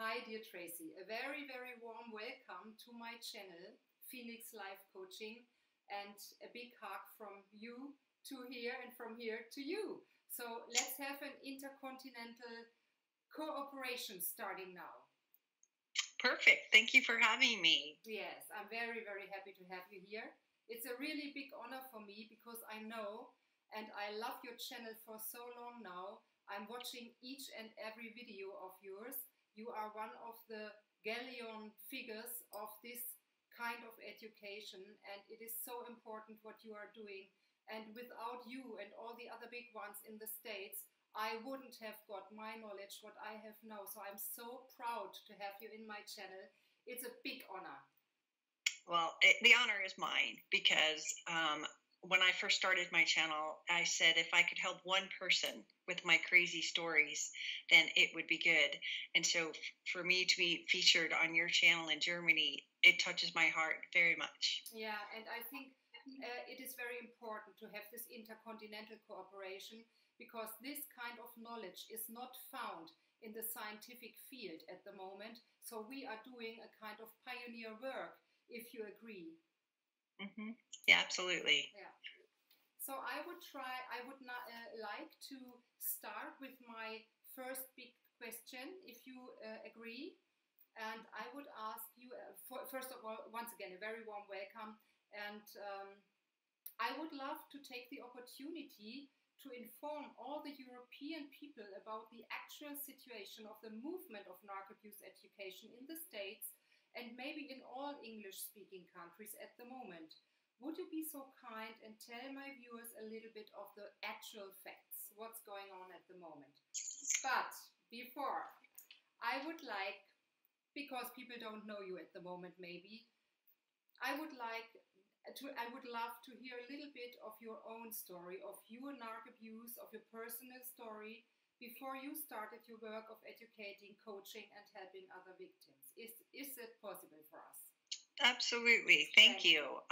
Hi, dear Tracy. A very, very warm welcome to my channel, Phoenix Life Coaching, and a big hug from you to here and from here to you. So let's have an intercontinental cooperation starting now. Perfect. Thank you for having me. Yes, I'm very, very happy to have you here. It's a really big honor for me because I know and I love your channel for so long now. I'm watching each and every video of yours. You are one of the galleon figures of this kind of education, and it is so important what you are doing. And without you and all the other big ones in the States, I wouldn't have got my knowledge, what I have now. So I'm so proud to have you in my channel. It's a big honor. Well, the honor is mine because when I first started my channel, I said if I could help one person with my crazy stories, then it would be good. And so for me to be featured on your channel in Germany, it touches my heart very much. Yeah, and I think it is very important to have this intercontinental cooperation because this kind of knowledge is not found in the scientific field at the moment. So we are doing a kind of pioneer work, if you agree. Mm-hmm. Yeah, absolutely. Yeah. So I would not like to start with my first big question, if you agree. And I would ask you, first of all, once again, a very warm welcome. And I would love to take the opportunity to inform all the European people about the actual situation of the movement of narco-abuse education in the States and maybe in all English-speaking countries at the moment. Would you be so kind and tell my viewers a little bit of the actual facts, what's going on at the moment? But before, I would like, because people don't know you at the moment maybe, I would love to hear a little bit of your own story, of your narc abuse, of your personal story, before you started your work of educating, coaching, and helping other victims. Is it possible for us? Absolutely. Thank you.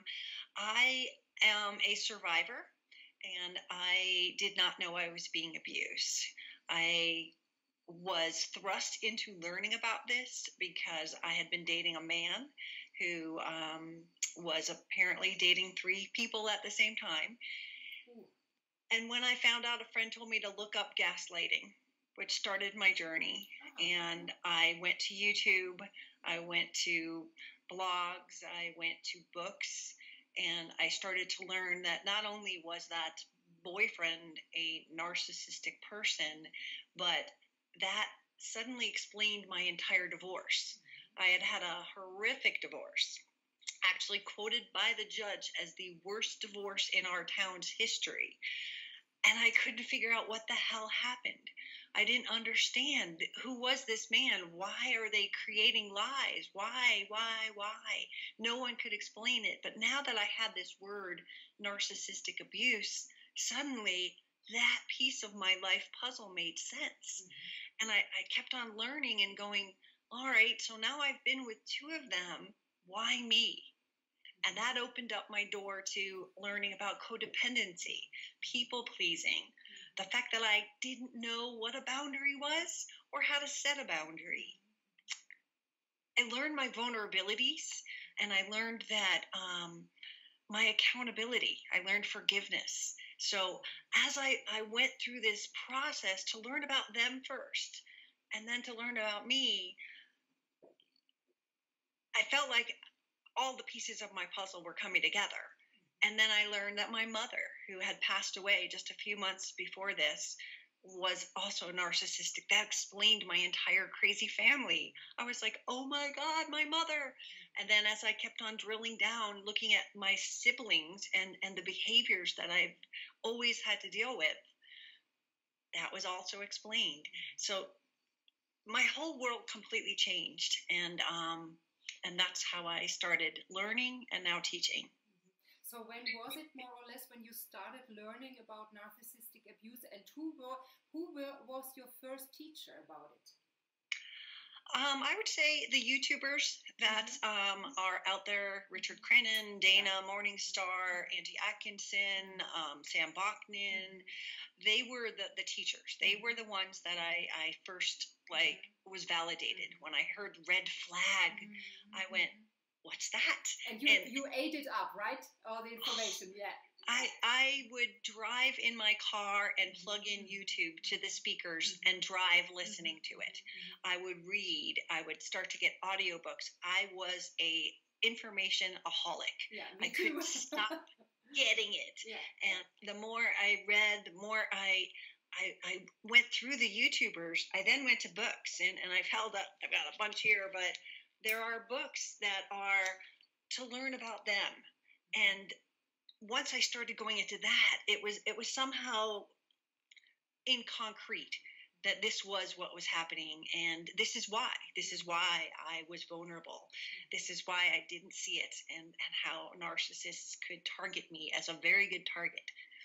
I am a survivor, and I did not know I was being abused. I was thrust into learning about this because I had been dating a man who was apparently dating 3 people at the same time. Ooh. And when I found out, a friend told me to look up gaslighting, which started my journey. Oh. And I went to YouTube, I went to blogs, I went to books, and I started to learn that not only was that boyfriend a narcissistic person, but that suddenly explained my entire divorce. I had had a horrific divorce, actually quoted by the judge as the worst divorce in our town's history. And I couldn't figure out what the hell happened. I didn't understand. Who was this man? Why are they creating lies? Why? No one could explain it. But now that I had this word, narcissistic abuse, suddenly that piece of my life puzzle made sense. Mm-hmm. And I kept on learning and going, all right, so now I've been with 2 of them. Why me? And that opened up my door to learning about codependency, people pleasing, the fact that I didn't know what a boundary was or how to set a boundary. I learned my vulnerabilities, and I learned that my accountability, I learned forgiveness. So as I went through this process to learn about them first, and then to learn about me, I felt like all the pieces of my puzzle were coming together. And then I learned that my mother, who had passed away just a few months before this, was also narcissistic. That explained my entire crazy family. I was like, oh my God, my mother. And then as I kept on drilling down, looking at my siblings and the behaviors that I've always had to deal with, that was also explained. So my whole world completely changed. And that's how I started learning and now teaching. So when was it more or less when you started learning about narcissistic abuse, and who was your first teacher about it? I would say the YouTubers that are out there, Richard Crennan, Dana Morningstar, Angie Atkinson, Sam Bachman, they were the teachers. They were the ones that I first like was validated. When I heard red flag, I went, what's that? And you ate it up, right? All the information, yeah. I would drive in my car and plug in YouTube to the speakers and drive listening to it. I would read. I would start to get audiobooks. I was a information-aholic. Yeah, I couldn't stop getting it. Yeah. And the more I read, the more I went through the YouTubers. I then went to books, and I've got a bunch here, but there are books that are to learn about them. And once I started going into that, it was somehow in concrete that this was what was happening, and this is why I was vulnerable. This is why I didn't see it, and how narcissists could target me as a very good target.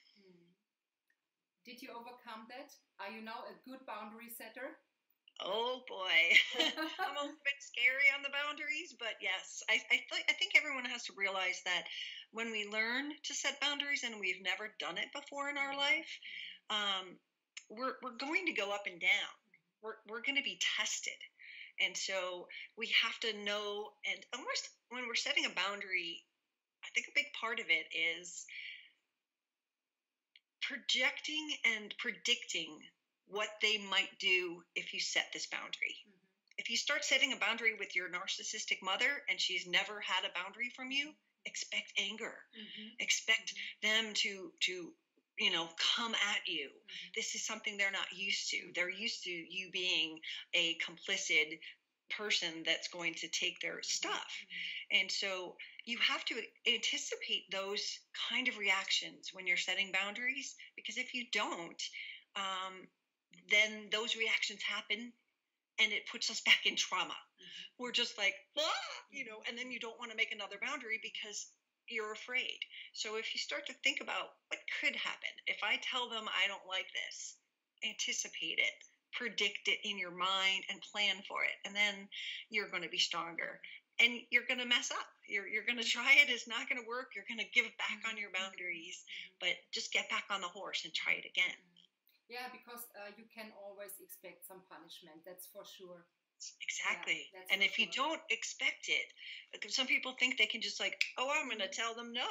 Did you overcome that? Are you now a good boundary setter? Oh boy, I'm a little bit scary on the boundaries, but yes, I think everyone has to realize that when we learn to set boundaries and we've never done it before in our life, we're going to go up and down. We're going to be tested, and so we have to know. And almost when we're setting a boundary, I think a big part of it is projecting and predicting what they might do if you set this boundary. If you start setting a boundary with your narcissistic mother and she's never had a boundary from you, expect anger. Expect them to come at you. This is something they're not used to. They're used to you being a complicit person that's going to take their stuff. And so you have to anticipate those kind of reactions when you're setting boundaries, because if you don't, then those reactions happen and it puts us back in trauma. We're just like, and then you don't want to make another boundary because you're afraid. So if you start to think about what could happen, if I tell them I don't like this, anticipate it, predict it in your mind and plan for it. And then you're going to be stronger and you're going to mess up. You're going to try it. It's not going to work. You're going to give back on your boundaries, but just get back on the horse and try it again. Yeah, because you can always expect some punishment. That's for sure. Exactly. Yeah, and if you don't expect it, some people think they can just like, I'm going to tell them no.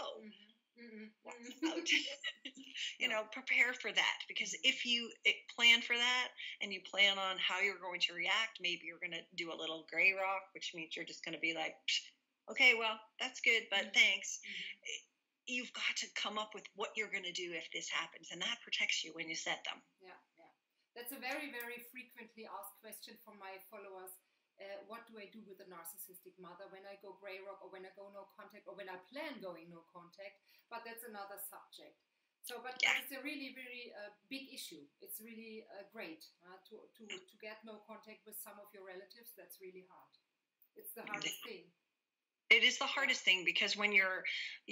Prepare for that, because if you plan for that and you plan on how you're going to react, maybe you're going to do a little gray rock, which means you're just going to be like, okay, well, that's good, but thanks. You've got to come up with what you're going to do if this happens, and that protects you when you set them. Yeah. That's a very, very frequently asked question from my followers. What do I do with a narcissistic mother when I go gray rock, or when I go no contact, or when I plan going no contact? But that's another subject. So, but it's a really, really big issue. It's really great to get no contact with some of your relatives. That's really hard. It's the hardest thing. It is the hardest thing, because when you're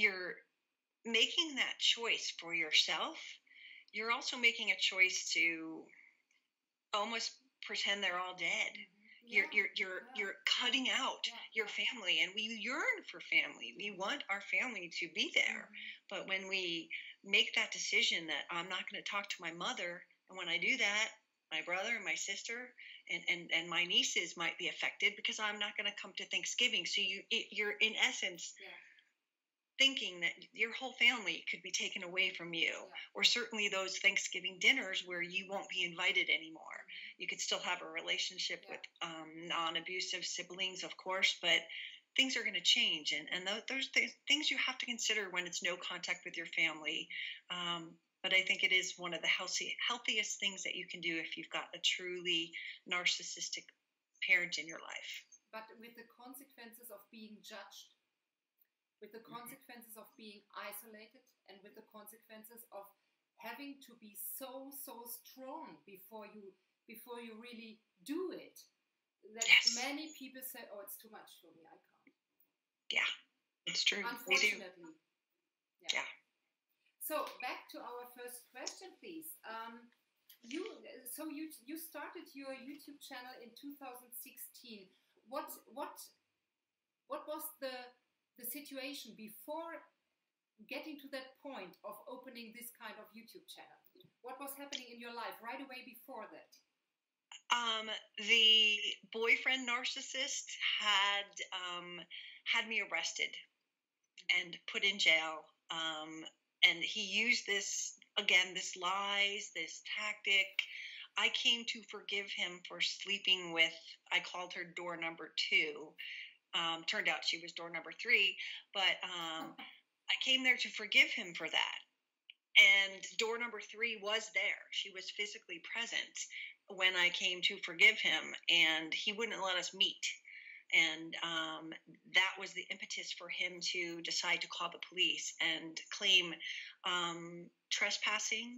making that choice for yourself, you're also making a choice to almost pretend they're all dead. You're cutting out your family, and we yearn for family. We want our family to be there. But when we make that decision that I'm not going to talk to my mother, and when I do that, my brother and my sister and my nieces might be affected because I'm not going to come to Thanksgiving. So you're in essence thinking that your whole family could be taken away from you, or certainly those Thanksgiving dinners where you won't be invited anymore. You could still have a relationship with non-abusive siblings, of course, but things are going to change. And those things you have to consider when it's no contact with your family. But I think it is one of the healthiest things that you can do if you've got a truly narcissistic parent in your life. But with the consequences of being judged, with the consequences of being isolated, and with the consequences of having to be so strong before you really do it, that many people say, oh, it's too much for me, I can't. Yeah, it's true. Unfortunately. Yeah. So back to our first question, please. You started your YouTube channel in 2016. What was the situation before getting to that point of opening this kind of YouTube channel? What was happening in your life right away before that? The boyfriend narcissist had me arrested and put in jail. And he used this lies, this tactic. I came to forgive him for sleeping with, I called her door number 2. Turned out she was door number 3, but I came there to forgive him for that. And door number 3 was there. She was physically present when I came to forgive him, and he wouldn't let us meet. And that was the impetus for him to decide to call the police and claim trespassing.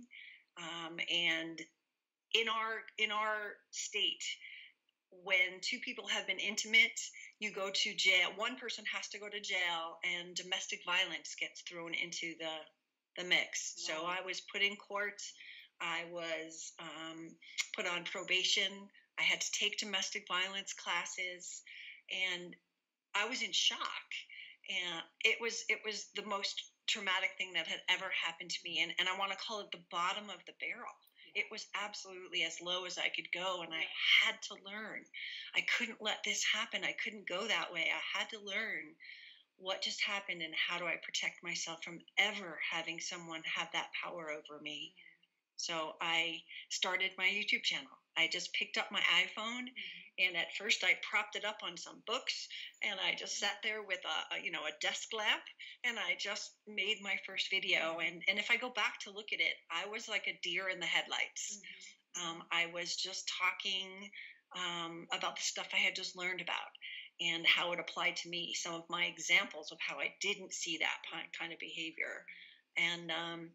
And in our state, when 2 people have been intimate, you go to jail. One person has to go to jail, and domestic violence gets thrown into the mix. Wow. So I was put in court. I was put on probation. I had to take domestic violence classes, and I was in shock. And it was the most traumatic thing that had ever happened to me. And I want to call it the bottom of the barrel. It was absolutely as low as I could go, and I had to learn. I couldn't let this happen. I couldn't go that way. I had to learn what just happened and how do I protect myself from ever having someone have that power over me. So I started my YouTube channel. I just picked up my iPhone, and at first I propped it up on some books, and I just sat there with a desk lamp, and I just made my first video. And if I go back to look at it, I was like a deer in the headlights. I was just talking about the stuff I had just learned about and how it applied to me, some of my examples of how I didn't see that kind of behavior. And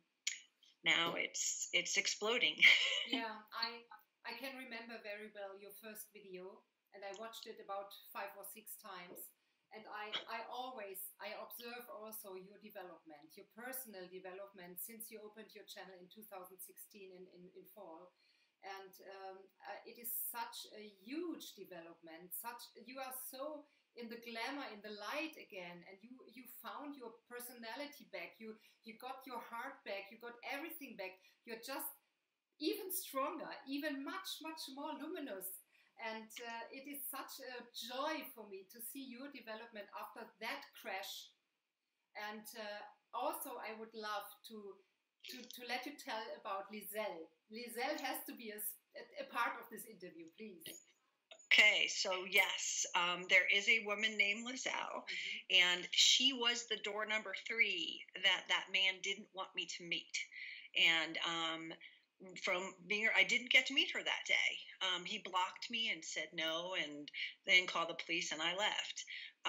now it's exploding. Yeah, I can remember very well your first video, and I watched it about 5 or 6 times. And I observe also your development, your personal development since you opened your channel in 2016 in fall. And it is such a huge development. You are so in the glamour, in the light again, and you found your personality back. You got your heart back. You got everything back. You're just even stronger, even much more luminous. And it is such a joy for me to see your development after that crash. And also, I would love to let you tell about Lizelle. Lizelle has to be a part of this interview, please. Okay, so yes, there is a woman named Lizelle, and she was the door number 3 that man didn't want me to meet. And from being, I didn't get to meet her that day. He blocked me and said no, and then called the police, and I left.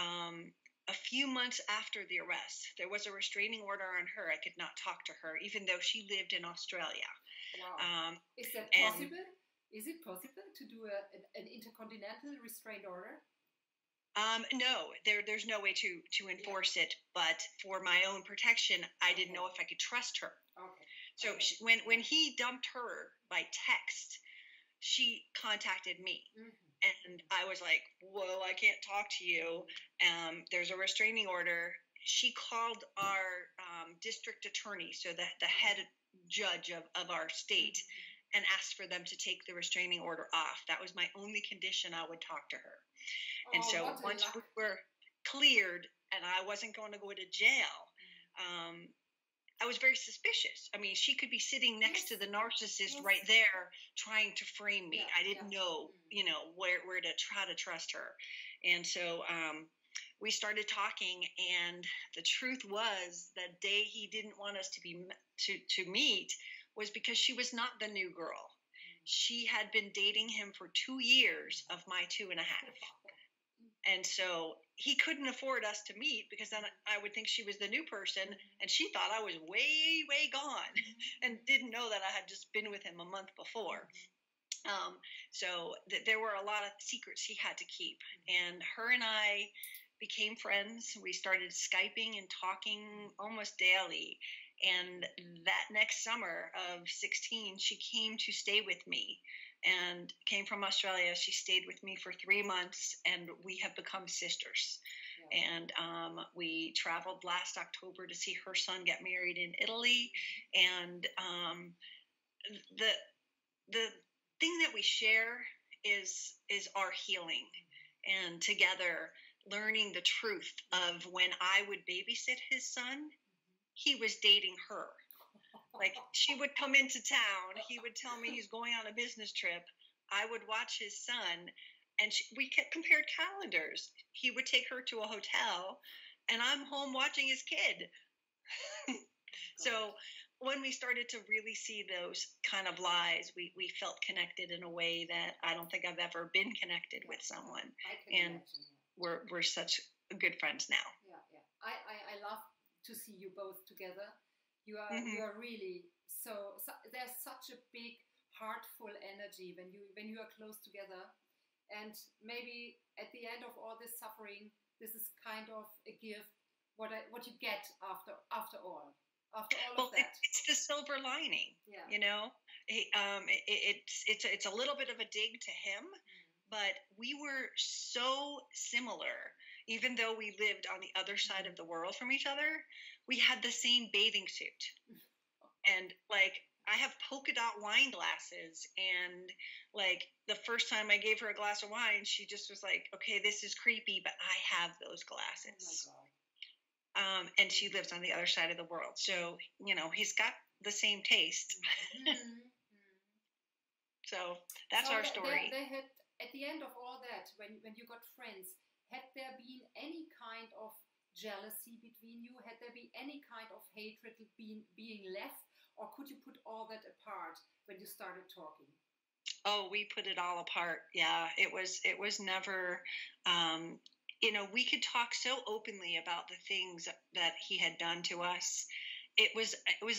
A few months after the arrest, there was a restraining order on her. I could not talk to her, even though she lived in Australia. Wow. Is that possible? Is it possible to do an intercontinental restraint order? No, there's no way to enforce it. But for my own protection, I didn't know if I could trust her. Okay. So when he dumped her by text, she contacted me. And I was like, whoa, I can't talk to you. There's a restraining order. She called our district attorney, so the head judge of our state, and asked for them to take the restraining order off. That was my only condition. I would talk to her. And so once we were cleared and I wasn't going to go to jail, I was very suspicious. I mean, she could be sitting next to the narcissist right there trying to frame me. I didn't know, where to try to trust her. And so we started talking, and the truth was the day he didn't want us to meet was because she was not the new girl. She had been dating him for 2 years of my 2.5. And so he couldn't afford us to meet, because then I would think she was the new person, and she thought I was way, way gone and didn't know that I had just been with him a month before. So there were a lot of secrets he had to keep. And her and I became friends. We started Skyping and talking almost daily. And that next summer of 16, she came to stay with me and came from Australia. She stayed with me for 3 months, and we have become sisters. Yeah. And we traveled last October to see her son get married in Italy. And the thing that we share is our healing, and together learning the truth of when I would babysit his son, he was dating her. Like, she would come into town, he would tell me he's going on a business trip, I would watch his son, and we compared calendars. He would take her to a hotel, and I'm home watching his kid. So when we started to really see those kind of lies, we felt connected in a way that I don't think I've ever been connected with someone. And we're such good friends now. Yeah, yeah. I love to see you both together. You are really so there's such a big, heartful energy when you are close together. And maybe at the end of all this suffering, this is kind of a gift. What you get after all. After all of that, it's the silver lining. Yeah. You know, it's a little bit of a dig to him, but we were so similar. Even though we lived on the other side of the world from each other, we had the same bathing suit, and like, I have polka dot wine glasses, and like, the first time I gave her a glass of wine, she just was like, "Okay, this is creepy, but I have those glasses." Oh my God. And she lives on the other side of the world. So, you know, he's got the same taste. So that's our story. They had, at the end of all that, when you got friends, had there been any kind of jealousy between you? Had there been any kind of hatred being left? Or could you put all that apart when you started talking? Oh, we put it all apart. Yeah, it was never, you know, we could talk so openly about the things that he had done to us. It was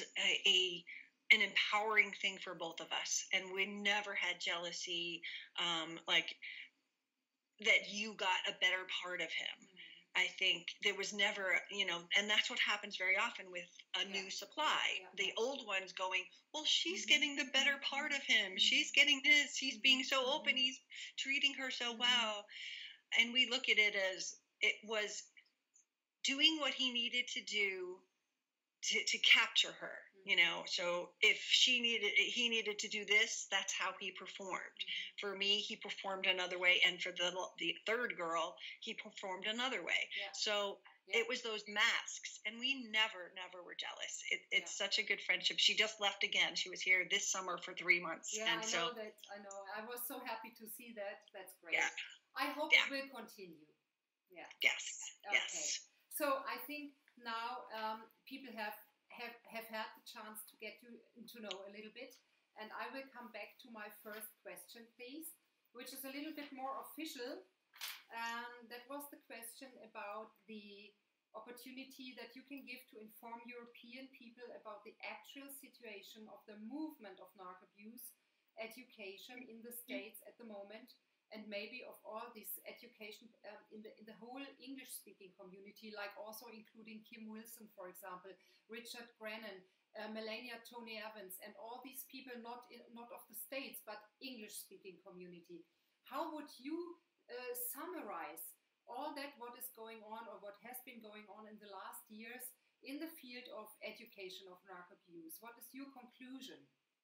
an empowering thing for both of us, and we never had jealousy, like that you got a better part of him. I think there was never, you know, and that's what happens very often with a new supply. The old one's going, well, she's getting the better part of him. She's getting this. He's being so open. He's treating her so well. And we look at it as it was doing what he needed to do to capture her, you know. So if he needed to do this, that's how he performed. For me, he performed another way, and for the third girl, he performed another way. So it was those masks, and we never were jealous. It's such a good friendship. She just left again. She was here this summer for 3 months. Yeah, and I know. I was so happy to see that. That's great. Yeah. I hope it will continue. Yeah. Yes. Okay. Yes. So I think now people have had the chance to get you to know a little bit, and I will come back to my first question, please, which is a little bit more official. That was the question about the opportunity that you can give to inform European people about the actual situation of the movement of narc abuse education in the States at the moment, and maybe of all this education in the whole English-speaking community, like also including Kim Wilson, for example, Richard Grennan, Melania Tony Evans, and all these people not of the States, but English-speaking community. How would you summarize all that, what is going on or what has been going on in the last years in the field of education of narc abuse? What is your conclusion?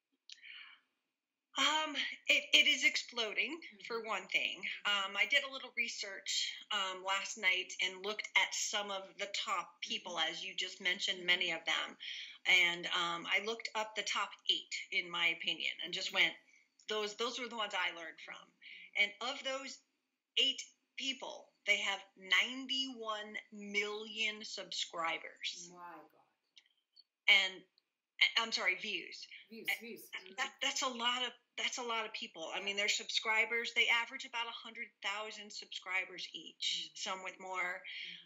It is exploding, for one thing. I did a little research last night and looked at some of the top people, as you just mentioned, many of them. And I looked up the top 8, in my opinion, and just went, those were the ones I learned from. And of those 8 people, they have 91 million subscribers. My God. And I'm sorry, views. Views. That's a lot of people. I mean, their subscribers, they average about 100,000 subscribers each, some with more.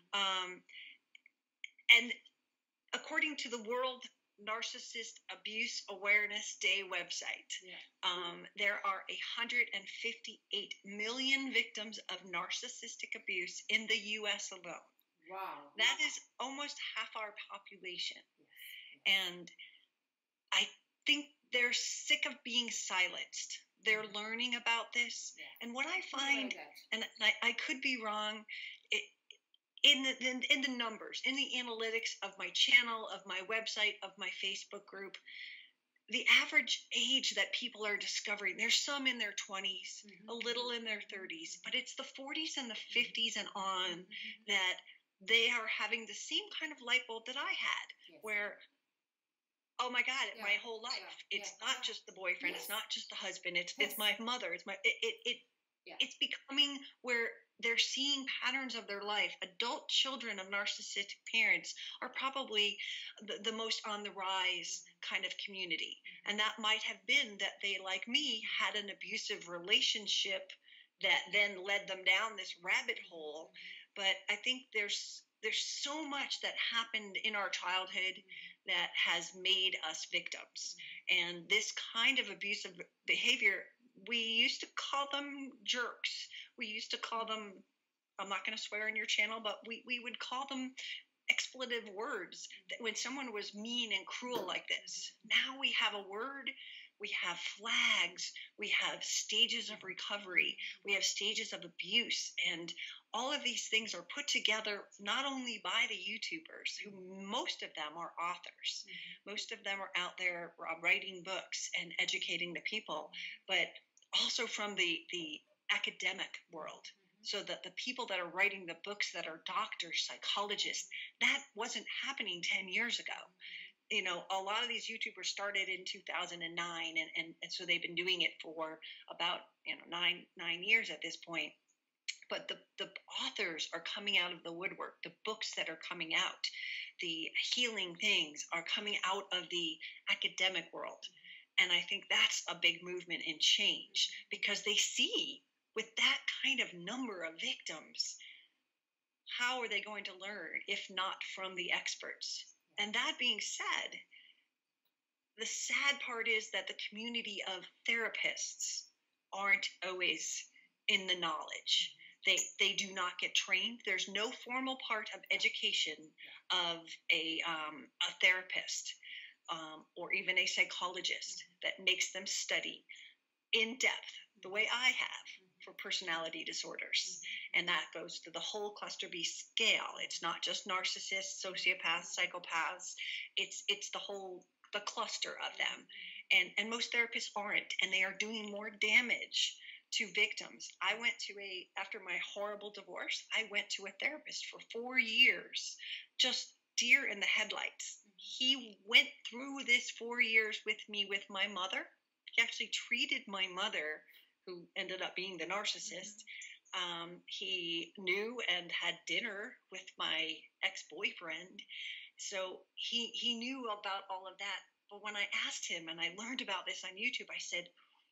And according to the World Narcissist Abuse Awareness Day website, there are 158 million victims of narcissistic abuse in the U.S. alone. Wow. That is almost half our population. And I think they're sick of being silenced. They're learning about this. And what I find, and I could be wrong, in the numbers, in the analytics of my channel, of my website, of my Facebook group, the average age that people are discovering, there's some in their 20s, a little in their 30s, but it's the 40s and the 50s and on that they are having the same kind of light bulb that I had, where, oh my God, my whole life, it's not just the boyfriend, it's not just the husband, it's my mother, it's becoming where they're seeing patterns of their life. Adult children of narcissistic parents are probably the most on the rise kind of community. And that might have been that they, like me, had an abusive relationship that then led them down this rabbit hole. But I think there's so much that happened in our childhood that has made us victims. And this kind of abusive behavior, we used to call them jerks. We used to call them, I'm not going to swear on your channel, but we would call them expletive words that when someone was mean and cruel like this. Now we have a word, we have flags, we have stages of recovery, we have stages of abuse, and all of these things are put together not only by the YouTubers, who most of them are authors, most of them are out there writing books and educating the people, but also from the academic world. So that the people that are writing the books that are doctors, psychologists, that wasn't happening 10 years ago. You know, a lot of these YouTubers started in 2009, and so they've been doing it for about, 9 years at this point. But the authors are coming out of the woodwork. The books that are coming out, the healing things are coming out of the academic world. And I think that's a big movement and change, because they see with that kind of number of victims, how are they going to learn if not from the experts? And that being said, the sad part is that the community of therapists aren't always in the knowledge. They do not get trained. There's no formal part of education of a therapist or even a psychologist that makes them study in depth the way I have for personality disorders. And that goes to the whole cluster B scale. It's not just narcissists, sociopaths, psychopaths. It's the cluster of them. And most therapists aren't, and they are doing more damage to victims. After my horrible divorce, I went to a therapist for 4 years, just deer in the headlights. He went through this 4 years with me, with my mother. He actually treated my mother, who ended up being the narcissist. He knew and had dinner with my ex-boyfriend. So he knew about all of that. But when I asked him, and I learned about this on YouTube, I said,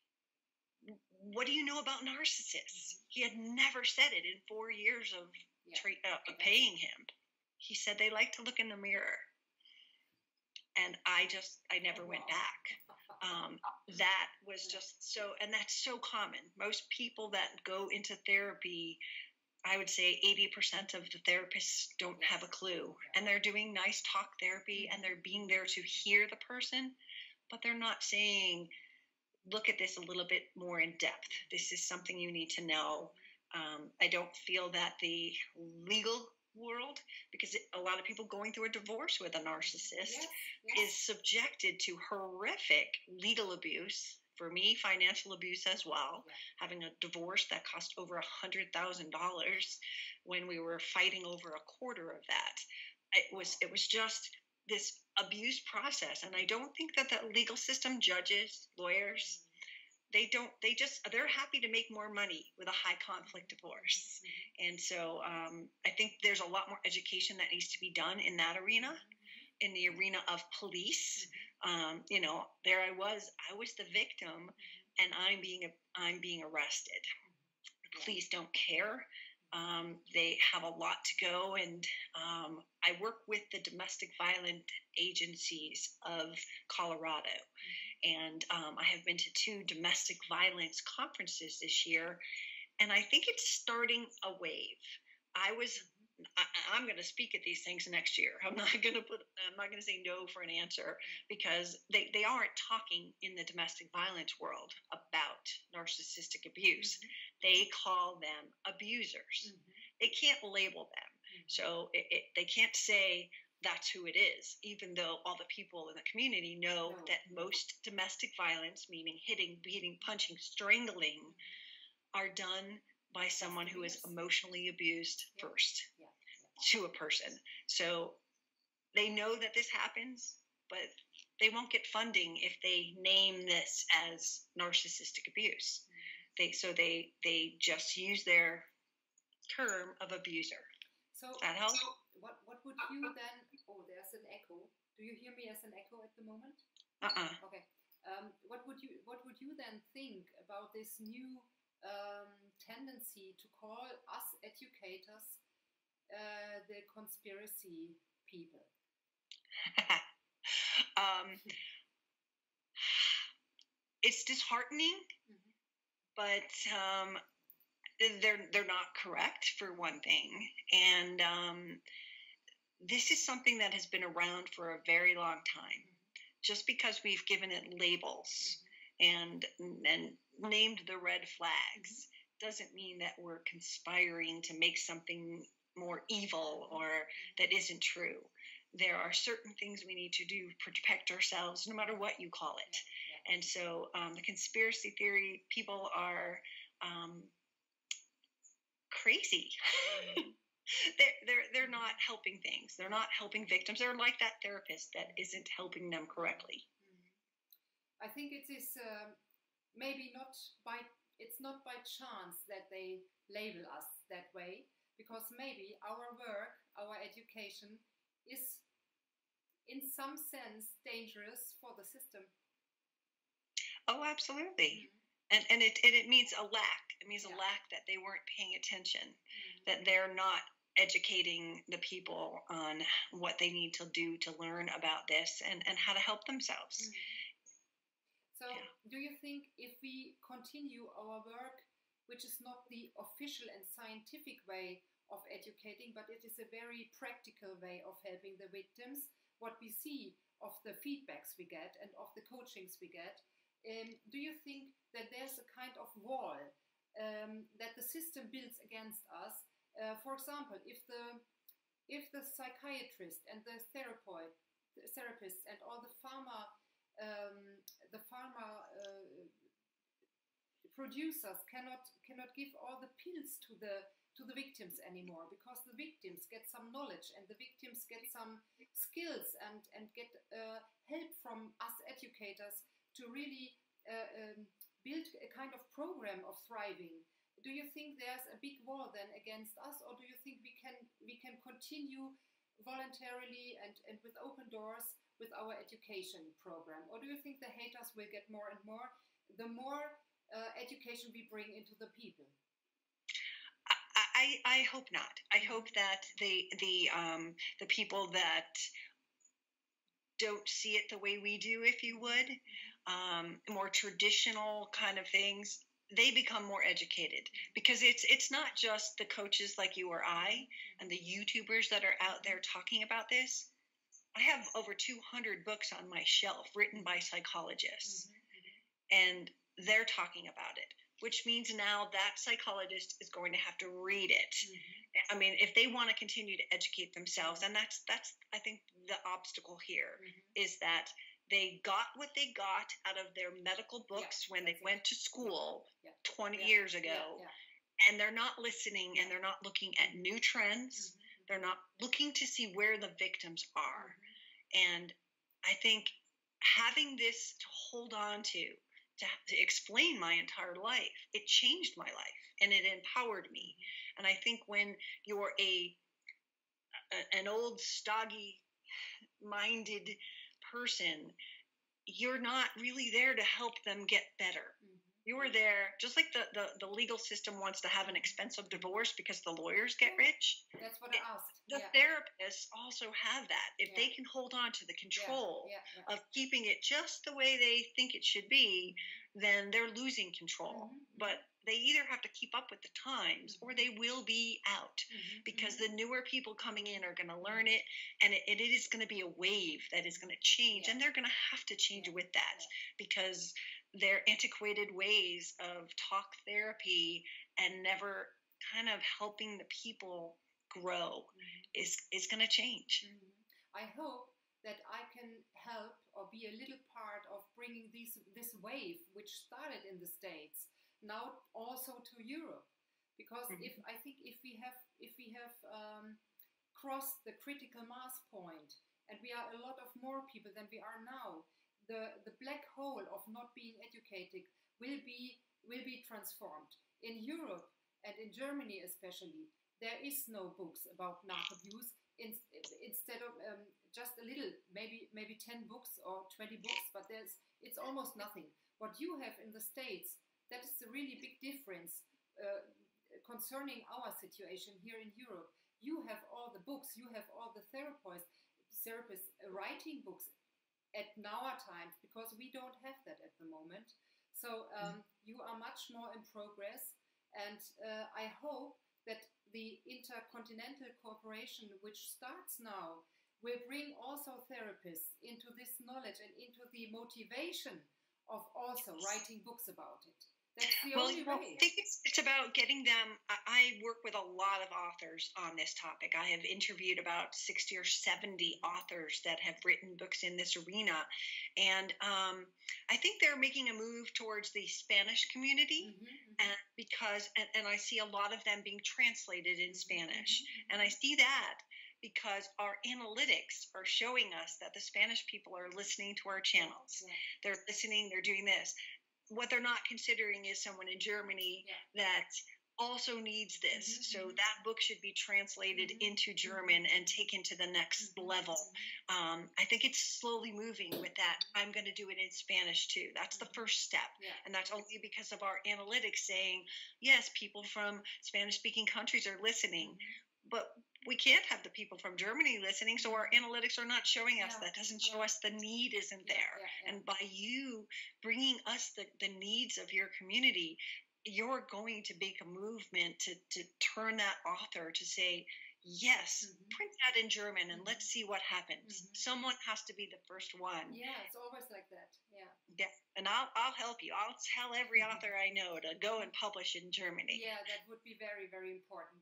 what do you know about narcissists? He had never said it in 4 years of paying him. He said they like to look in the mirror. And I never went back. That was just so, and that's so common. Most people that go into therapy, I would say 80% of the therapists don't have a clue. And they're doing nice talk therapy, and they're being there to hear the person, but they're not saying, look at this a little bit more in depth. This is something you need to know. I don't feel that the legal world, because a lot of people going through a divorce with a narcissist is subjected to horrific legal abuse. For me, financial abuse as well. Having a divorce that cost over $100,000 when we were fighting over a quarter of that. It was just this abuse process. And I don't think that the legal system, judges, lawyers, they're happy to make more money with a high conflict divorce. And so I think there's a lot more education that needs to be done in that arena, in the arena of police. There I was the victim, and I'm being arrested. The police don't care. They have a lot to go, and I work with the domestic violence agencies of Colorado, and I have been to 2 domestic violence conferences this year, and I think it's starting a wave. I'm going to speak at these things next year. I'm not going to say no for an answer, because they aren't talking in the domestic violence world about narcissistic abuse. They call them abusers. They can't label them. So they can't say, that's who it is, even though all the people in the community know that most domestic violence, meaning hitting, beating, punching, strangling, are done by someone who is emotionally abused first to a person. So they know that this happens, but they won't get funding if they name this as narcissistic abuse. They just use their term of abuser. So that help? What would you then? Oh, there's an echo. Do you hear me as an echo at the moment? Okay. What would you then think about this new tendency to call us educators the conspiracy people? It's disheartening, but they're not correct, for one thing, and this is something that has been around for a very long time. Just because we've given it labels and named the red flags doesn't mean that we're conspiring to make something more evil or that isn't true. There are certain things we need to do to protect ourselves, no matter what you call it. And so the conspiracy theory people are crazy. They're not helping things. They're not helping victims. They're like that therapist that isn't helping them correctly. I think it is it's not by chance that they label us that way, because maybe our work, our education is in some sense dangerous for the system. Oh, absolutely. And it means a lack. It means a lack that they weren't paying attention, that they're not educating the people on what they need to do to learn about this and how to help themselves. So do you think if we continue our work, which is not the official and scientific way of educating, but it is a very practical way of helping the victims, what we see of the feedbacks we get and of the coachings we get, do you think that there's a kind of wall that the system builds against us? For example, if the psychiatrist and the therapists and all the pharma producers cannot give all the pills to the victims anymore, because the victims get some knowledge and the victims get some skills and get help from us educators to really build a kind of program of thriving. Do you think there's a big wall then against us, or do you think we can continue voluntarily and with open doors with our education program? Or do you think the haters will get more and more the more education we bring into the people? I hope not. I hope that the people that don't see it the way we do, if you would, more traditional kind of things, they become more educated, because it's not just the coaches like you or I and the YouTubers that are out there talking about this. I have over 200 books on my shelf written by psychologists, and they're talking about it, which means now that psychologist is going to have to read it. I mean, if they want to continue to educate themselves, and that's I think the obstacle here is that they got what they got out of their medical books when they went to school 20 years ago, and they're not listening, and they're not looking at new trends. They're not looking to see where the victims are. And I think having this to hold on to explain my entire life, it changed my life and it empowered me. And I think when you're an old stodgy minded person, you're not really there to help them get better. You are there, just like the legal system wants to have an expensive divorce because the lawyers get rich. That's what I asked. The therapists also have that. If they can hold on to the control of keeping it just the way they think it should be, then they're losing control. But they either have to keep up with the times or they will be out, because the newer people coming in are going to learn it, and it is going to be a wave that is going to change, and they're going to have to change with that, because their antiquated ways of talk therapy and never kind of helping the people grow is going to change. I hope that I can help or be a little part of bringing this wave, which started in the States, now also to Europe. Because if I think if we have crossed the critical mass point, and we are a lot of more people than we are now, the black hole of not being educated will be transformed. In Europe and in Germany especially, there is no books about narc abuse. Instead of just a little, maybe 10 books or 20 books, but it's almost nothing. What you have in the States, that is a really big difference concerning our situation here in Europe. You have all the books, you have all the therapists writing books at our times, because we don't have that at the moment. So you are much more in progress, and I hope that the Intercontinental Cooperation, which starts now, will bring also therapists into this knowledge and into the motivation of also writing books about it. That's the only way. I think it's about getting them. I work with a lot of authors on this topic. I have interviewed about 60 or 70 authors that have written books in this arena. And I think they're making a move towards the Spanish community. And because I see a lot of them being translated in Spanish. And I see that because our analytics are showing us that the Spanish people are listening to our channels. They're listening, they're doing this. What they're not considering is someone in Germany that also needs this. So that book should be translated into German and taken to the next level. I think it's slowly moving with that. I'm going to do it in Spanish too. That's the first step. And that's only because of our analytics saying, yes, people from Spanish-speaking countries are listening. But we can't have the people from Germany listening, so our analytics are not showing us. That doesn't show us the need isn't there. And by you bringing us the needs of your community, you're going to make a movement to turn that author to say, yes, print that in German and let's see what happens. Someone has to be the first one. Yeah, it's always like that. Yeah, and I'll help you. I'll tell every author I know to go and publish in Germany. Yeah, that would be very, very important.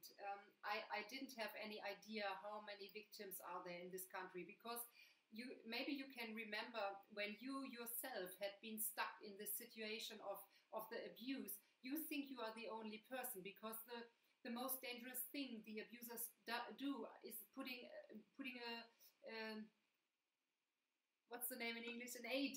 I didn't have any idea how many victims are there in this country, because maybe you can remember when you yourself had been stuck in this situation of the abuse. You think you are the only person, because the most dangerous thing the abusers do is putting a what's the name in English? An aid.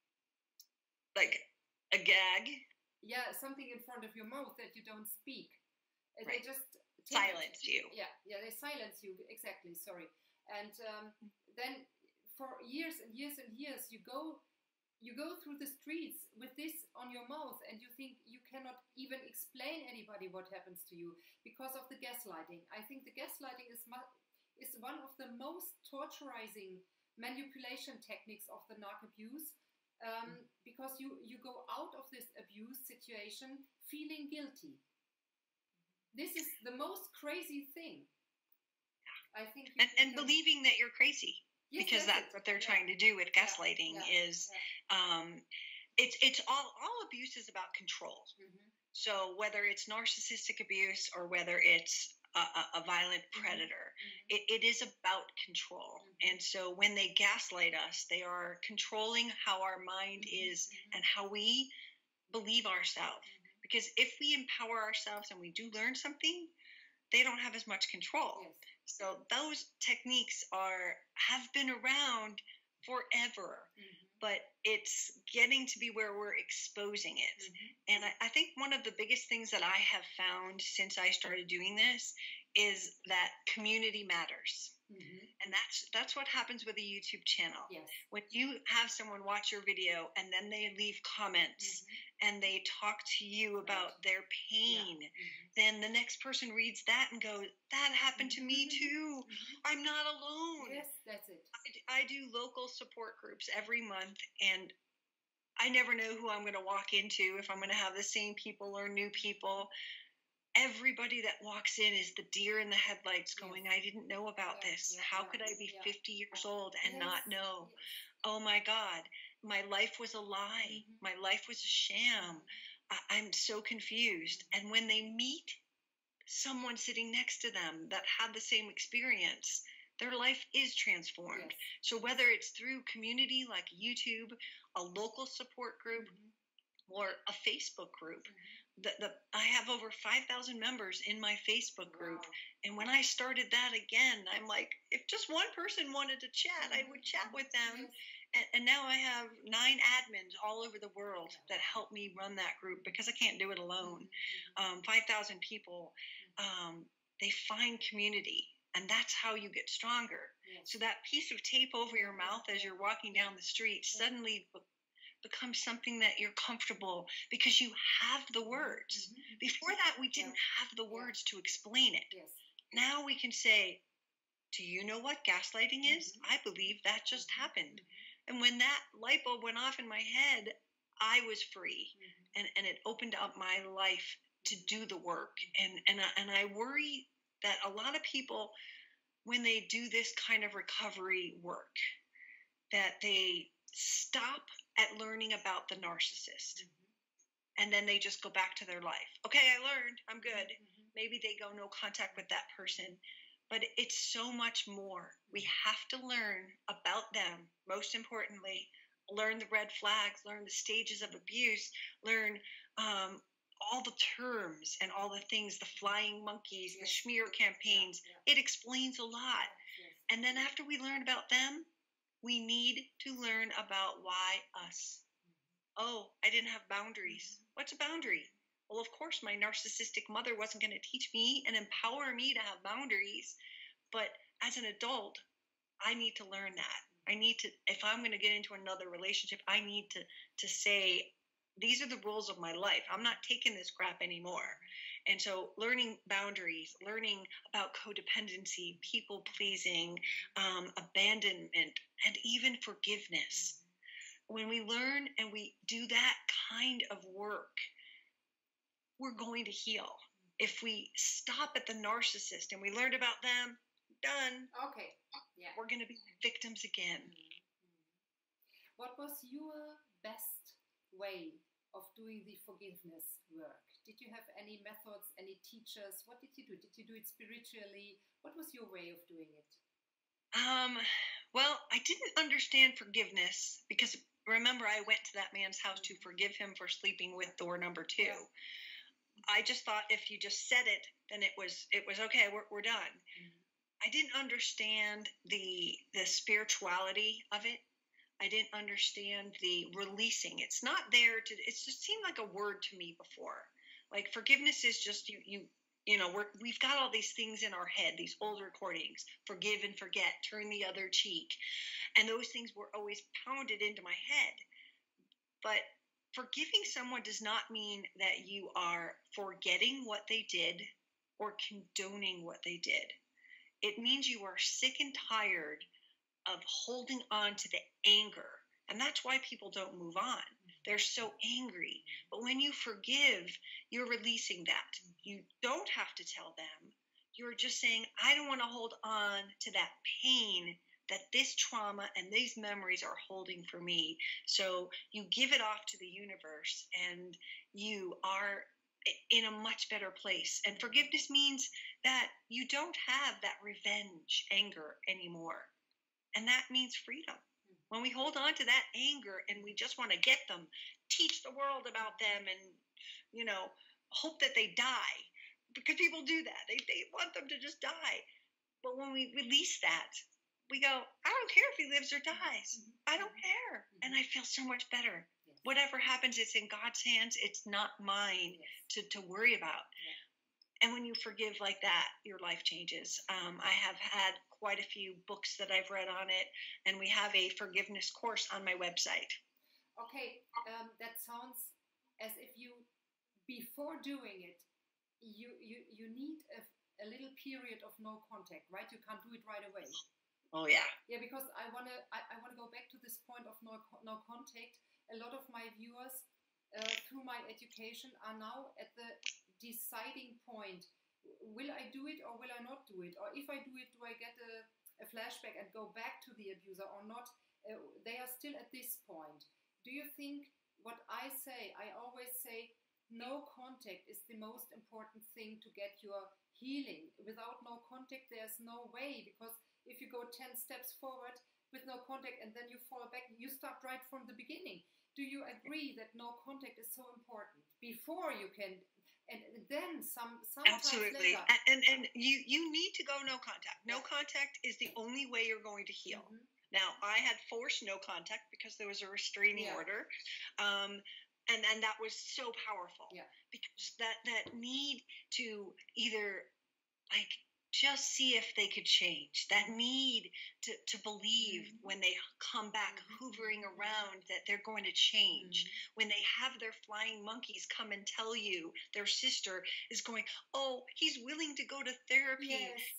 Like a gag? Yeah, something in front of your mouth that you don't speak. They just silence you. Yeah, they silence you, exactly, sorry. And then for years and years and years, you go through the streets with this on your mouth, and you think you cannot even explain anybody what happens to you because of the gaslighting. I think the gaslighting is one of the most torturizing manipulation techniques of the narc abuse. Because you go out of this abuse situation feeling guilty. This is the most crazy thing. I think. And believing that you're crazy. Yes, because that's what they're trying to do with gaslighting is it's all abuse is about control. So whether it's narcissistic abuse or whether it's a violent predator, it is about control. And so when they gaslight us, they are controlling how our mind is and how we believe ourselves. Because if we empower ourselves and we do learn something, they don't have as much control. So those techniques have been around forever, but it's getting to be where we're exposing it. And I think one of the biggest things that I have found since I started doing this is that community matters. And that's what happens with a YouTube channel. When you have someone watch your video and then they leave comments and they talk to you about their pain, then the next person reads that and goes, that happened to me too. I'm not alone. Yes, that's it. I do local support groups every month, and I never know who I'm going to walk into, if I'm going to have the same people or new people. Everybody that walks in is the deer in the headlights going, I didn't know about this. How could I be 50 years old and not know? Oh my God, my life was a lie. My life was a sham. I'm so confused. And when they meet someone sitting next to them that had the same experience, their life is transformed. Yes. So whether it's through community like YouTube, a local support group, or a Facebook group, I have over 5,000 members in my Facebook group. Wow. And when I started that again, I'm like, if just one person wanted to chat, I would chat with them. Yes. And now I have 9 admins all over the world that help me run that group because I can't do it alone. 5,000 people, they find community, and that's how you get stronger. Yes. So that piece of tape over your mouth as you're walking down the street suddenly becomes something that you're comfortable because you have the words. Before that, we didn't have the words to explain it. Yes. Now we can say, do you know what gaslighting is? I believe that just happened. And when that light bulb went off in my head, I was free. And it opened up my life to do the work. And I worry that a lot of people, when they do this kind of recovery work, that they stop at learning about the narcissist. And then they just go back to their life. Okay, I learned. I'm good. Maybe they go no contact with that person. But it's so much more. We have to learn about them. Most importantly, learn the red flags, learn the stages of abuse, learn all the terms and all the things, the flying monkeys, the smear campaigns. It explains a lot. And then after we learn about them, we need to learn about why us. Oh, I didn't have boundaries. What's a boundary? Well, of course, my narcissistic mother wasn't going to teach me and empower me to have boundaries. But as an adult, I need to learn that. I need to, if I'm going to get into another relationship, I need to say, these are the rules of my life. I'm not taking this crap anymore. And so learning boundaries, learning about codependency, people pleasing, abandonment, and even forgiveness. When we learn and we do that kind of work, we're going to heal. If we stop at the narcissist and we learned about them, done. Okay. Yeah. We're going to be victims again. What was your best way of doing the forgiveness work? Did you have any methods, any teachers? What did you do? Did you do it spiritually? What was your way of doing it? Well, I didn't understand forgiveness because remember, I went to that man's house to forgive him for sleeping with door number 2. Yeah. I just thought if you just said it, then it was okay. We're done. I didn't understand the spirituality of it. I didn't understand the releasing. It's not there to. It just seemed like a word to me before. Like forgiveness is just you know, we've got all these things in our head, these old recordings, forgive and forget, turn the other cheek. And those things were always pounded into my head. But forgiving someone does not mean that you are forgetting what they did or condoning what they did. It means you are sick and tired of holding on to the anger. And that's why people don't move on. They're so angry. But when you forgive, you're releasing that. You don't have to tell them. You're just saying, I don't want to hold on to that pain that this trauma and these memories are holding for me. So you give it off to the universe and you are in a much better place. And forgiveness means that you don't have that revenge, anger anymore. And that means freedom. When we hold on to that anger and we just want to get them, teach the world about them and, you know, hope that they die. Because people do that. They want them to just die. But when we release that, we go, I don't care if he lives or dies. I don't care. And I feel so much better. Yes. Whatever happens, it's in God's hands. It's not mine to worry about. Yes. And when you forgive like that, your life changes. I have had quite a few books that I've read on it, and we have a forgiveness course on my website. Okay, that sounds as if you, before doing it, you need a little period of no contact, right? You can't do it right away. Oh yeah. Yeah, because I wanna go back to this point of no contact. A lot of my viewers, through my education, are now at the deciding point. Will I do it or will I not do it? Or if I do it, do I get a flashback and go back to the abuser or not? They are still at this point. Do you think what I say, I always say, no contact is the most important thing to get your healing. Without no contact, there's no way, because if you go 10 steps forward with no contact and then you fall back, you start right from the beginning. Do you agree that no contact is so important before you can, and then sometimes Absolutely. later? And you need to go no contact. No contact is the only way you're going to heal. Now, I had forced no contact because there was a restraining order. And that was so powerful, because that need to either like just see if they could change, that need to believe when they come back hovering around that they're going to change, when they have their flying monkeys come and tell you their sister is going, oh, he's willing to go to therapy,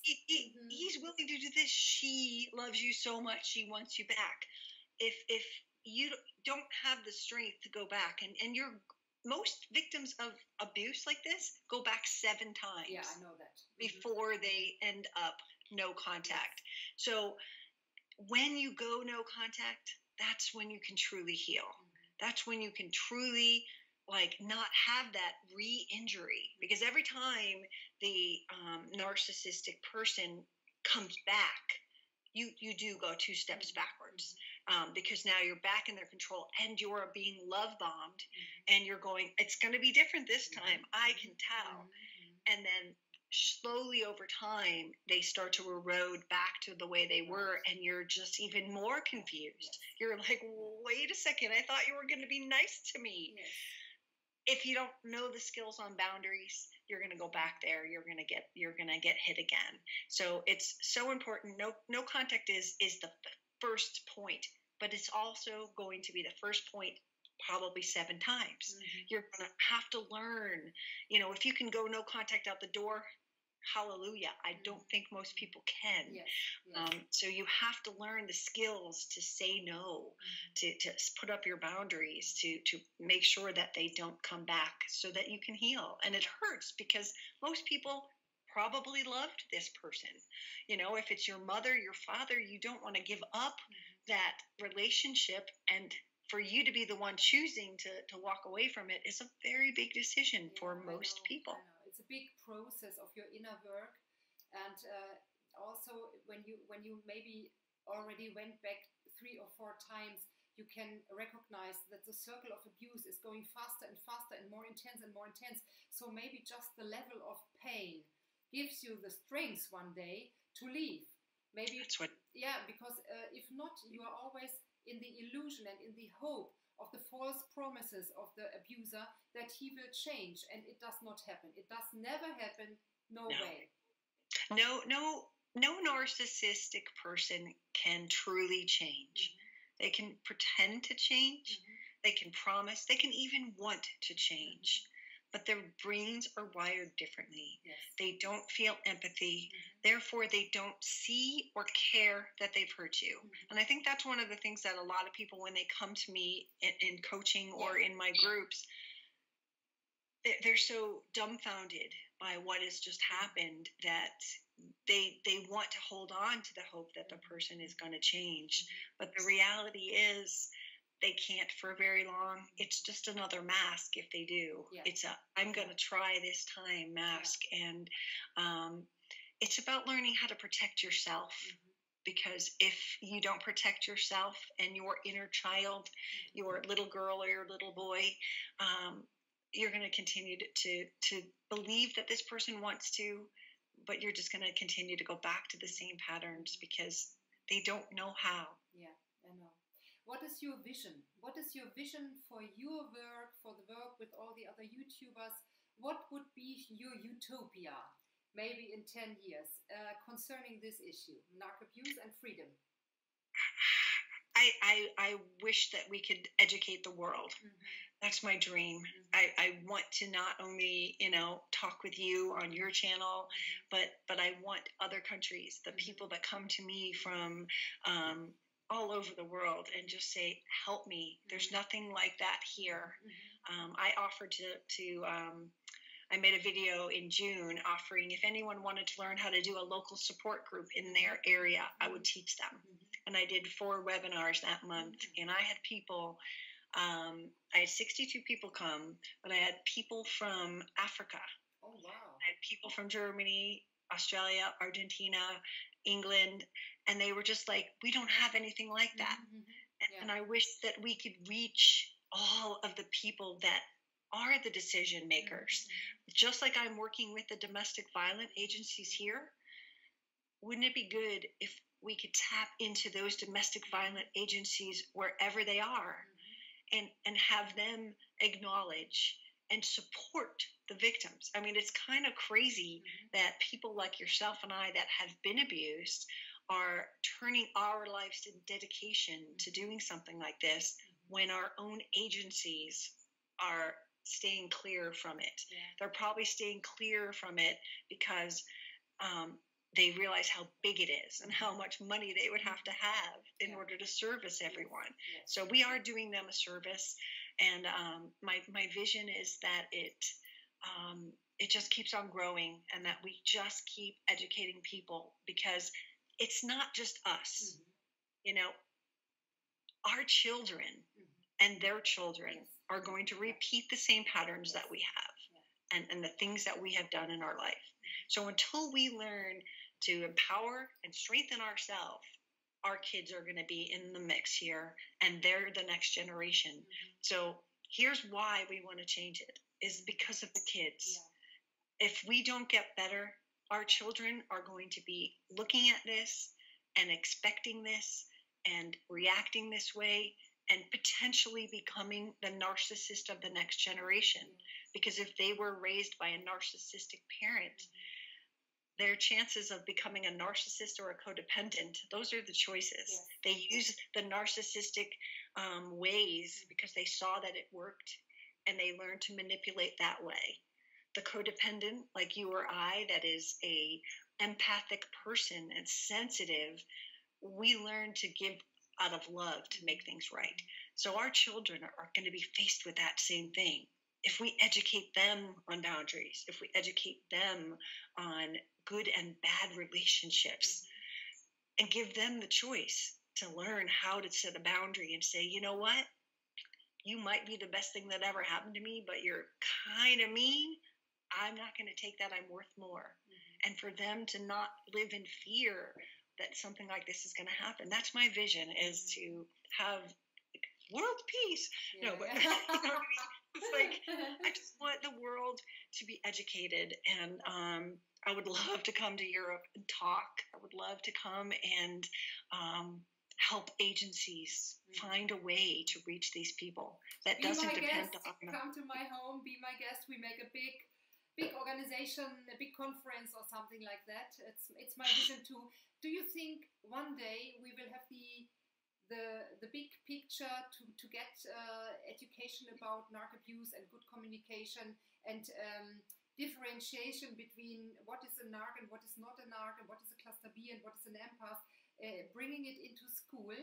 he's willing to do this, she loves you so much, she wants you back. If you don't have the strength to go back, and most victims of abuse like this go back 7 times. Yeah, I know that. Before they end up no contact. So when you go no contact, that's when you can truly heal. That's when you can truly like not have that re-injury, because every time the narcissistic person comes back, you do go 2 steps backwards. Because now you're back in their control and you're being love bombed, and you're going, it's going to be different this time, I can tell. And then slowly over time, they start to erode back to the way they were, and you're just even more confused. You're like, wait a second, I thought you were going to be nice to me. If you don't know the skills on boundaries, you're going to go back there. You're going to get hit again. So it's so important. No contact is the first point, but it's also going to be the first point probably 7 times. You're going to have to learn, if you can go no contact out the door, hallelujah. I don't think most people can. So you have to learn the skills to say no, to put up your boundaries, to make sure that they don't come back so that you can heal. And it hurts because most people probably loved this person. If it's your mother, your father, you don't want to give up that relationship, and for you to be the one choosing to walk away from it is a very big decision for most people. I know. It's a big process of your inner work, and also when you maybe already went back 3 or 4 times, you can recognize that the circle of abuse is going faster and faster and more intense and more intense. So maybe just the level of pain gives you the strength one day to leave. Maybe because if not, you are always in the illusion and in the hope of the false promises of the abuser that he will change, and it does not happen. It does never happen. No way. No narcissistic person can truly change. They can pretend to change. They can promise. They can even want to change. But their brains are wired differently. They don't feel empathy. Therefore, they don't see or care that they've hurt you. And I think that's one of the things that a lot of people, when they come to me in coaching or in my groups, they're so dumbfounded by what has just happened that they want to hold on to the hope that the person is going to change. But the reality is, they can't for very long. It's just another mask if they do. It's a I'm going to try this time mask. And it's about learning how to protect yourself. Because if you don't protect yourself and your inner child, your little girl or your little boy, you're going to continue to believe that this person wants to, but you're just going to continue to go back to the same patterns because they don't know how. Yeah, I know. What is your vision? What is your vision for your work, for the work with all the other YouTubers? What would be your utopia, maybe in 10 years, concerning this issue, narc abuse and freedom? I wish that we could educate the world. That's my dream. I want to not only, talk with you on your channel, but I want other countries, the people that come to me from all over the world and just say, help me. There's nothing like that here. I offered I made a video in June offering if anyone wanted to learn how to do a local support group in their area, I would teach them. And I did 4 webinars that month, and I had people, I had 62 people come, but I had people from Africa. Oh, wow. I had people from Germany, Australia, Argentina, England, and they were just like, we don't have anything like that. And I wish that we could reach all of the people that are the decision makers. Just like I'm working with the domestic violence agencies here, wouldn't it be good if we could tap into those domestic violence agencies wherever they are, and have them acknowledge and support the victims? I mean, it's kind of crazy that people like yourself and I that have been abused are turning our lives to dedication to doing something like this when our own agencies are staying clear from it. They're probably staying clear from it because they realize how big it is and how much money they would have to have in order to service everyone. So we are doing them a service, and my vision is that it just keeps on growing, and that we just keep educating people, because it's not just us. You know, our children and their children are going to repeat the same patterns that we have, and the things that we have done in our life. So until we learn to empower and strengthen ourselves, our kids are going to be in the mix here, and they're the next generation. So here's why we want to change it, is because of the kids. If we don't get better, our children are going to be looking at this and expecting this and reacting this way, and potentially becoming the narcissist of the next generation. Because if they were raised by a narcissistic parent, their chances of becoming a narcissist or a codependent, those are the choices. They use the narcissistic ways because they saw that it worked, and they learned to manipulate that way. The codependent, like you or I, that is a empathic person and sensitive, we learn to give out of love to make things right. So our children are going to be faced with that same thing. If we educate them on boundaries, if we educate them on good and bad relationships, and give them the choice to learn how to set a boundary and say, you know what, you might be the best thing that ever happened to me, but you're kind of mean. I'm not going to take that. I'm worth more. And for them to not live in fear that something like this is going to happen. That's my vision, is to have world peace. No, but you know what I mean? It's like, I just want the world to be educated, and I would love to come to Europe and talk. I would love to come and help agencies find a way to reach these people. That doesn't depend on them. Come to my home, be my guest. We make a big organization, a big conference or something like that. It's my vision too. Do you think one day we will have the big picture to get education about narc abuse and good communication, and differentiation between what is a narc and what is not a narc, and what is a cluster B and what is an empath, bringing it into school?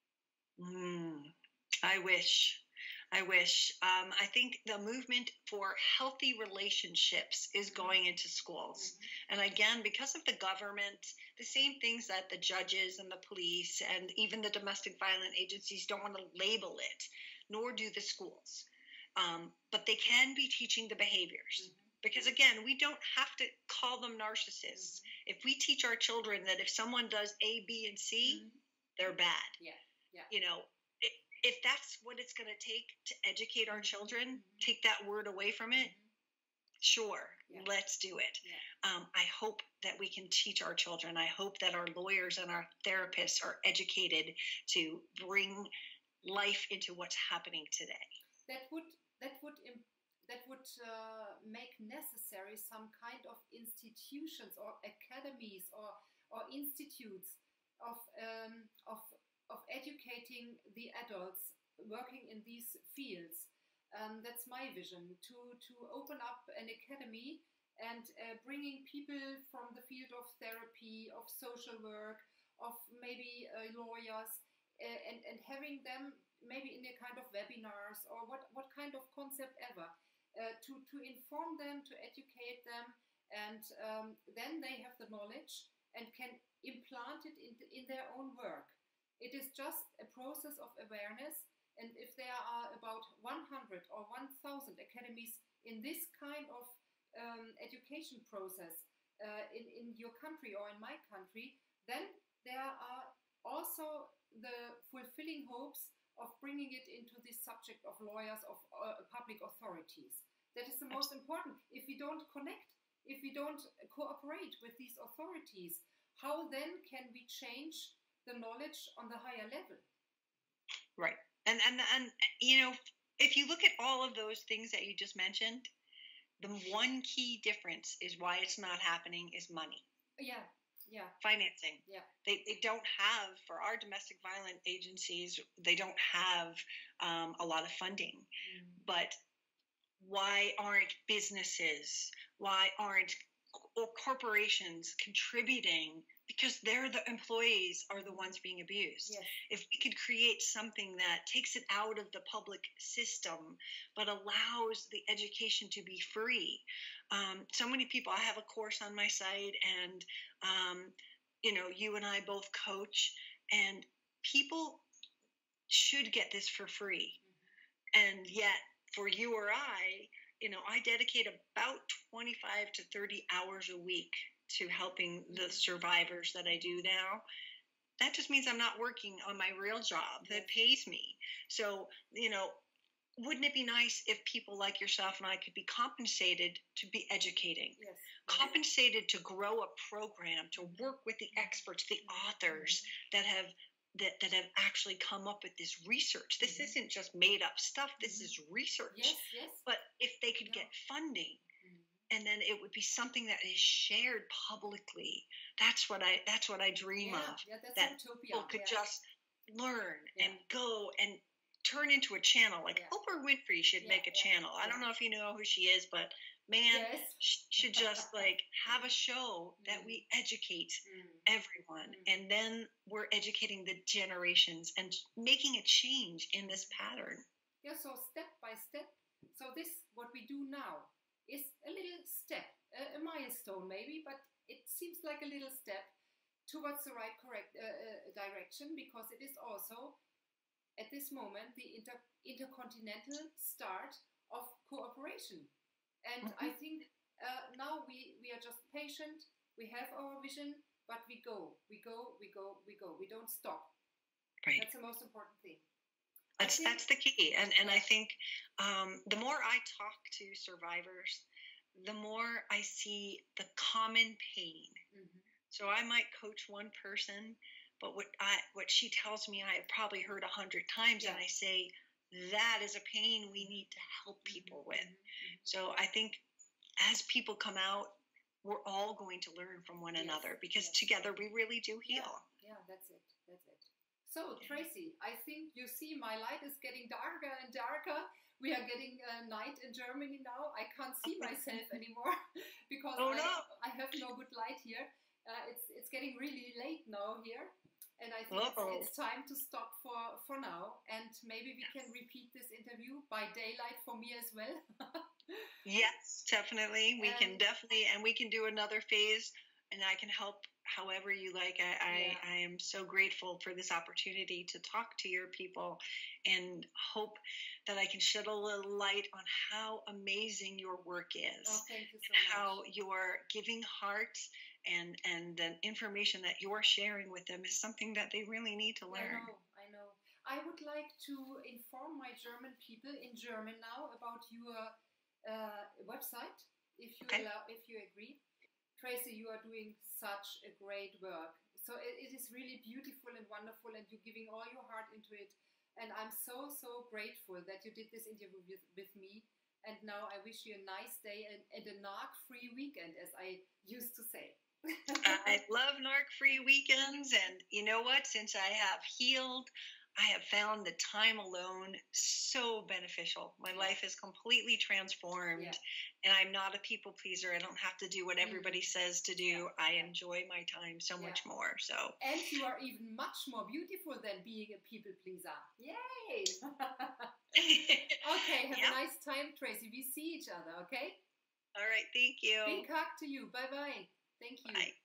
I wish. I think the movement for healthy relationships is going into schools. And again, because of the government, the same things that the judges and the police and even the domestic violence agencies don't want to label it, nor do the schools. But they can be teaching the behaviors. Because again, we don't have to call them narcissists. If we teach our children that if someone does A, B, and C, they're bad. You know, if that's what it's going to take to educate our children, take that word away from it, sure, let's do it. I hope that we can teach our children. I hope that our lawyers and our therapists are educated to bring life into what's happening today. That would make necessary some kind of institutions or academies or institutes of educating the adults working in these fields. That's my vision, to open up an academy and bringing people from the field of therapy, of social work, of maybe lawyers, and having them maybe in a kind of webinars or what kind of concept ever, to inform them, to educate them, and then they have the knowledge and can implant it in their own work. It is just a process of awareness, and if there are about 100 or 1,000 academies in this kind of education process in your country or in my country, Then there are also the fulfilling hopes of bringing it into the subject of lawyers, of public authorities. That is the most important. If we don't connect, if we don't cooperate with these authorities, how then can we change the knowledge on the higher level? Right. And you know, if you look at all of those things that you just mentioned, the one key difference is why it's not happening is money. Yeah. Yeah. Financing. Yeah. They don't have, for our domestic violence agencies, they don't have a lot of funding. But why aren't businesses, why aren't corporations contributing? Because they're the employees are the ones being abused. Yes. If we could create something that takes it out of the public system, but allows the education to be free. So many people, I have a course on my site, and, you know, you and I both coach, and people should get this for free. And yet, for you or I, you know, I dedicate about 25 to 30 hours a week to helping the survivors that I do now. That just means I'm not working on my real job that pays me. So, you know, wouldn't it be nice if people like yourself and I could be compensated to be educating? Yes. Compensated to grow a program, to work with the experts, the authors that have actually come up with this research. This isn't just made up stuff. This is research. Yes, yes. But if they could get funding, and then it would be something that is shared publicly. That's what I dream of. Yeah, that's that utopia. People could just learn and go and turn into a channel. Like Oprah Winfrey should make a channel. I don't know if you know who she is, but man, she should just like have a show that we educate everyone, and then we're educating the generations and making a change in this pattern. Yeah, so step by step. So this, what we do now, is a little step, a milestone maybe, but it seems like a little step towards the right direction, because it is also at this moment the intercontinental start of cooperation. And I think now we are just patient, we have our vision, but we go. We don't stop. Right. That's the most important thing. That's the key. And I think the more I talk to survivors, the more I see the common pain. So I might coach one person, but what she tells me I have probably heard 100 times, and I say, that is a pain we need to help people with. So I think as people come out, we're all going to learn from one another, because together we really do heal. Yeah, that's it. So, Tracy, I think you see my light is getting darker and darker. We are getting night in Germany now. I can't see myself anymore because I have no good light here. It's getting really late now here. And I think it's time to stop for now. And maybe we can repeat this interview by daylight for me as well. Yes, definitely. We can definitely, and we can do another phase, and I can help however you like. I am so grateful for this opportunity to talk to your people, and hope that I can shed a little light on how amazing your work is. Oh, thank you so much. How your giving heart and the information that you're sharing with them is something that they really need to learn. I know. I would like to inform my German people in German now about your website, if you agree. Tracy, you are doing such a great work. So it is really beautiful and wonderful, and you're giving all your heart into it. And I'm so grateful that you did this interview with me. And now I wish you a nice day and a narc-free weekend, as I used to say. I love narc-free weekends. And you know what? Since I have healed, I have found the time alone so beneficial. My life is completely transformed, and I'm not a people pleaser. I don't have to do what everybody says to do. I enjoy my time so much more. So, and you are even much more beautiful than being a people pleaser. Yay! Okay, have a nice time, Tracy. We see each other, okay? All right, thank you. Big hug to you. Bye-bye. Thank you. Bye.